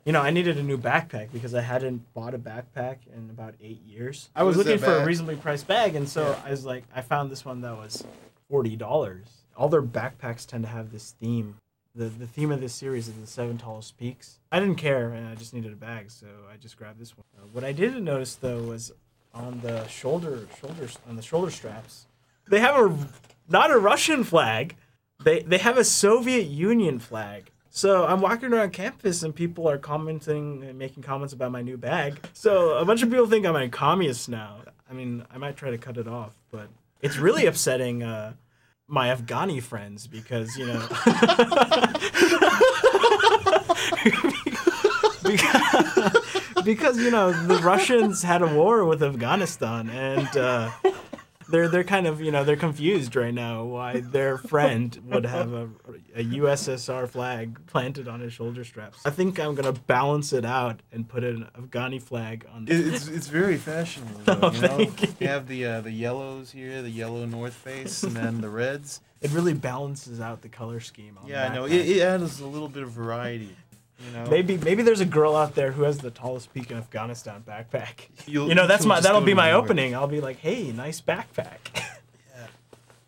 I needed a new backpack because I hadn't bought a backpack in about 8 years. I What was was looking that for a bag? reasonably priced bag, and so Yeah. I was like, I found this one that was $40. All their backpacks tend to have this theme. The theme of this series is the seven tallest peaks. I didn't care, and I just needed a bag, so I just grabbed this one. What I didn't notice though was on the shoulder straps, they have not a Russian flag. They have a Soviet Union flag. So I'm walking around campus and people are commenting and making comments about my new bag. So a bunch of people think I'm a communist now. I mean, I might try to cut it off, but it's really upsetting my Afghani friends because because the Russians had a war with Afghanistan and they're kind of they're confused right now why their friend would have a USSR flag planted on his shoulder straps. I think I'm gonna balance it out and put an Afghani flag on. It's very fashionable. Though, Oh, you thank you. have the yellows here, the yellow North Face, and then the reds. It really balances out the color scheme. On Yeah, the I know. backpack. It adds a little bit of variety. Maybe there's a girl out there who has the tallest peak in Afghanistan backpack. You'll That'll just go be to my war. opening. I'll be like, hey, nice backpack.